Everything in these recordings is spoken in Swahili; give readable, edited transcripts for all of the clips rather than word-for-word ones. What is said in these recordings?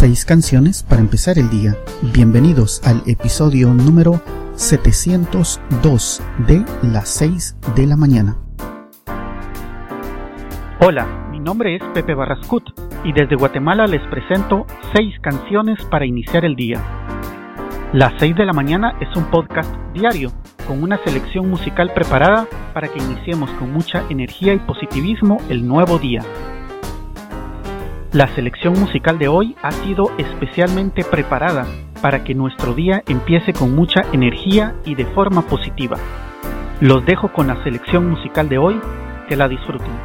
6 canciones para empezar el día. Bienvenidos al episodio número 702 de las 6 de la mañana. Hola, mi nombre es Pepe Barrascut y desde Guatemala les presento 6 canciones para iniciar el día. Las 6 de la mañana es un podcast diario con una selección musical preparada para que iniciemos con mucha energía y positivismo el nuevo día. La selección musical de hoy ha sido especialmente preparada para que nuestro día empiece con mucha energía y de forma positiva. Los dejo con la selección musical de hoy, que la disfruten.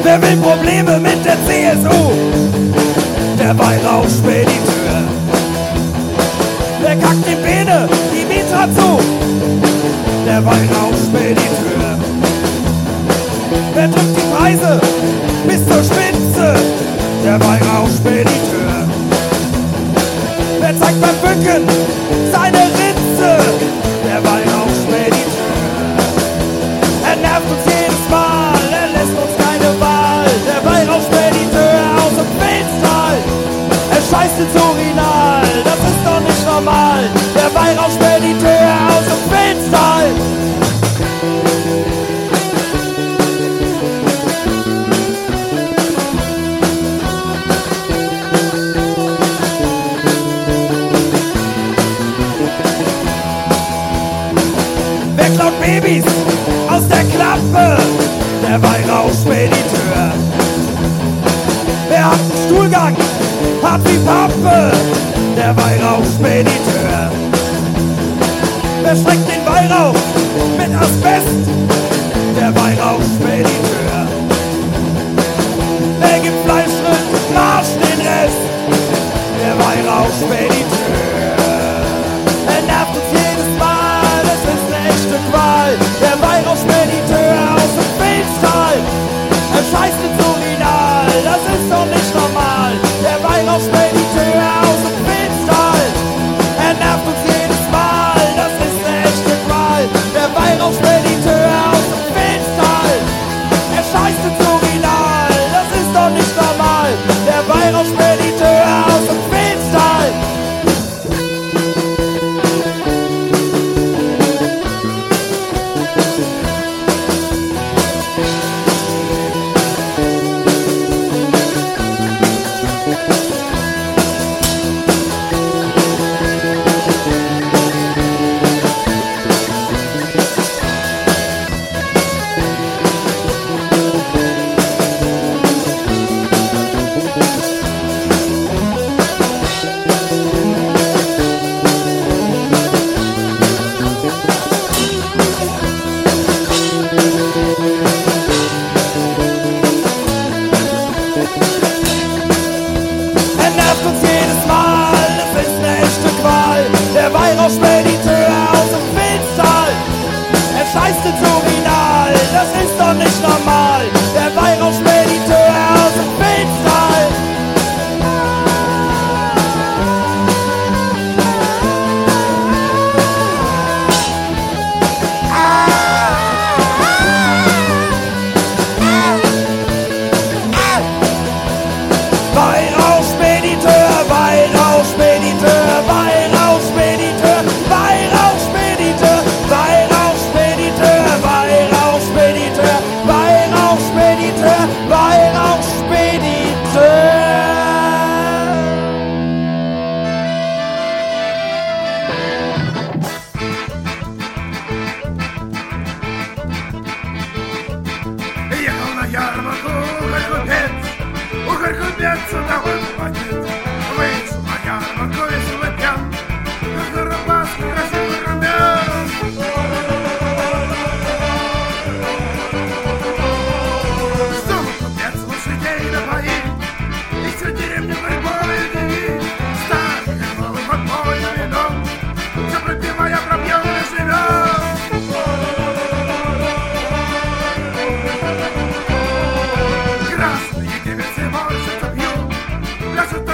Wer will Probleme mit der CSU? Der Weihrauchspediteur. Wer kackt die Beine, die Mieter zu? Der Weihrauchspediteur. Wer drückt die Preise bis zur Spitze? Der Weihrauchspediteur. Wer zeigt beim Bücken seine Ritze? Der Weihrauchspediteur. Er nervt uns jedes Mal, er lässt uns keine Wahl. Der Weihrauchspediteur aus dem Pilztal. Er scheißt ins Urinal, das ist doch nicht normal. Der Weihrauchspediteur aus dem Pilztal. Wer klaut Babys aus der Klappe? Der Weihrauchspediteur. Wer hat einen Stuhlgang? Hart wie Pappe? Der Weihrauchspediteur. Wer streckt den Weihrauch mit Asbest? Der Weihrauchspediteur. Wer gibt Fleischrind und Marsch den Rest? Der Weihrauchspediteur. Er nervt uns jedes Mal, es ist eine echte Qual. Der Weihrauchspediteur aus dem Pilztal. Er scheißt ins Urinal, das ist doch nicht normal. Der Weihrauchspediteur aus dem Pilztal. Er nervt uns jedes Mal, das ist eine echte Qual. Der Weihrauchspediteur aus dem Pilztal. Er scheißt ins Urinal, das ist doch nicht normal. Der Weihrauchspediteur aus dem Pilztal. Er nervt uns jedes Mal, es ist eine echte Qual. Der Weihrauchspediteur aus dem Pilztal. Er scheißt ins Urinal, das ist doch nicht normal. Der Weihrauchspediteur aus dem Pilztal. Weihrauchspediteur, Weihrauchspediteur, Weihrauchspediteur, Weihrauchspediteur, Weihrauchspediteur, Weihrauchspediteur, Weihrauchspediteur, Weihrauchspediteur. Ехал на ярмарку купец удовой платит. Вышел на ярмарку веселый пьян, как Карабас красивый румян. Снова купец лошадей напоит, и всю деревню борьбой удивит. Старый голый подпольным вином, все пропивая пробьем и живем. Красные девицы больше пьют, пляшут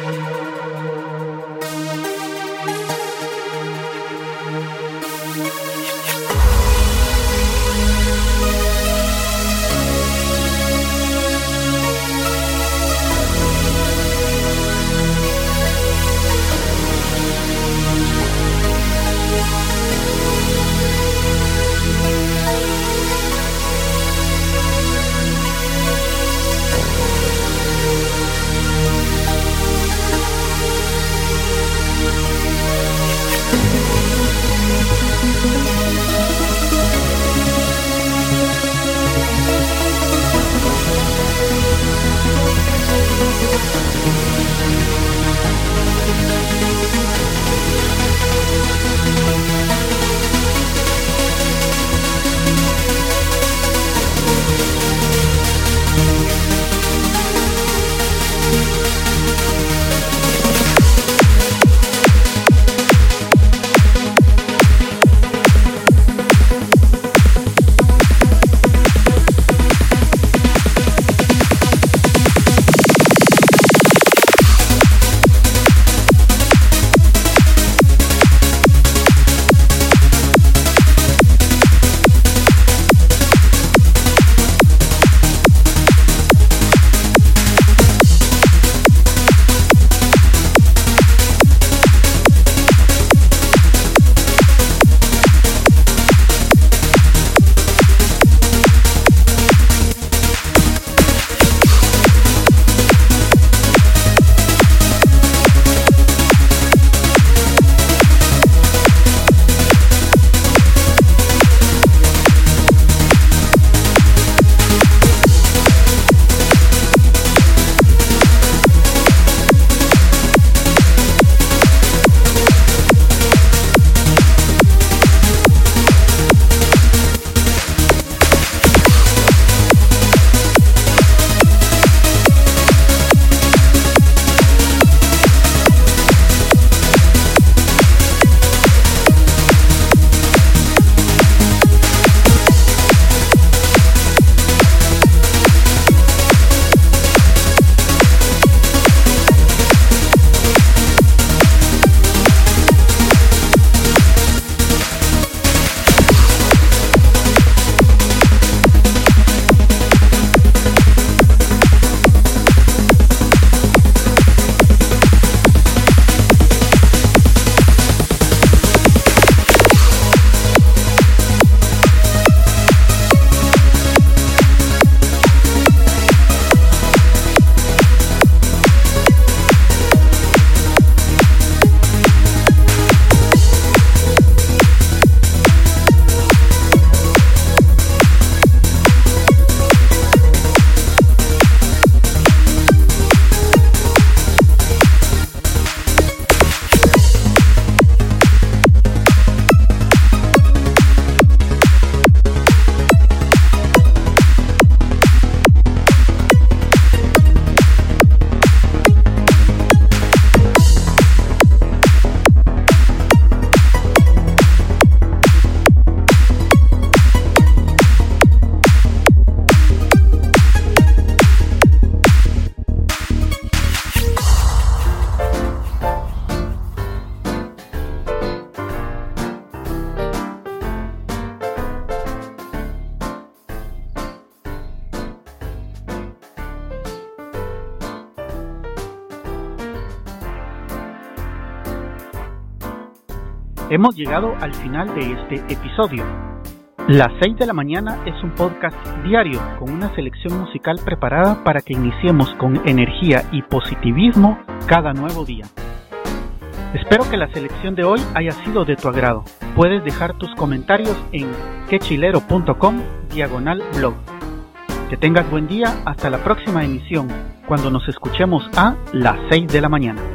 Hemos llegado al final de este episodio. Las 6 de la mañana es un podcast diario con una selección musical preparada para que iniciemos con energía y positivismo cada nuevo día. Espero que la selección de hoy haya sido de tu agrado. Puedes dejar tus comentarios en quechilero.com/blog. Que tengas buen día hasta la próxima emisión, cuando nos escuchemos a las 6 de la mañana.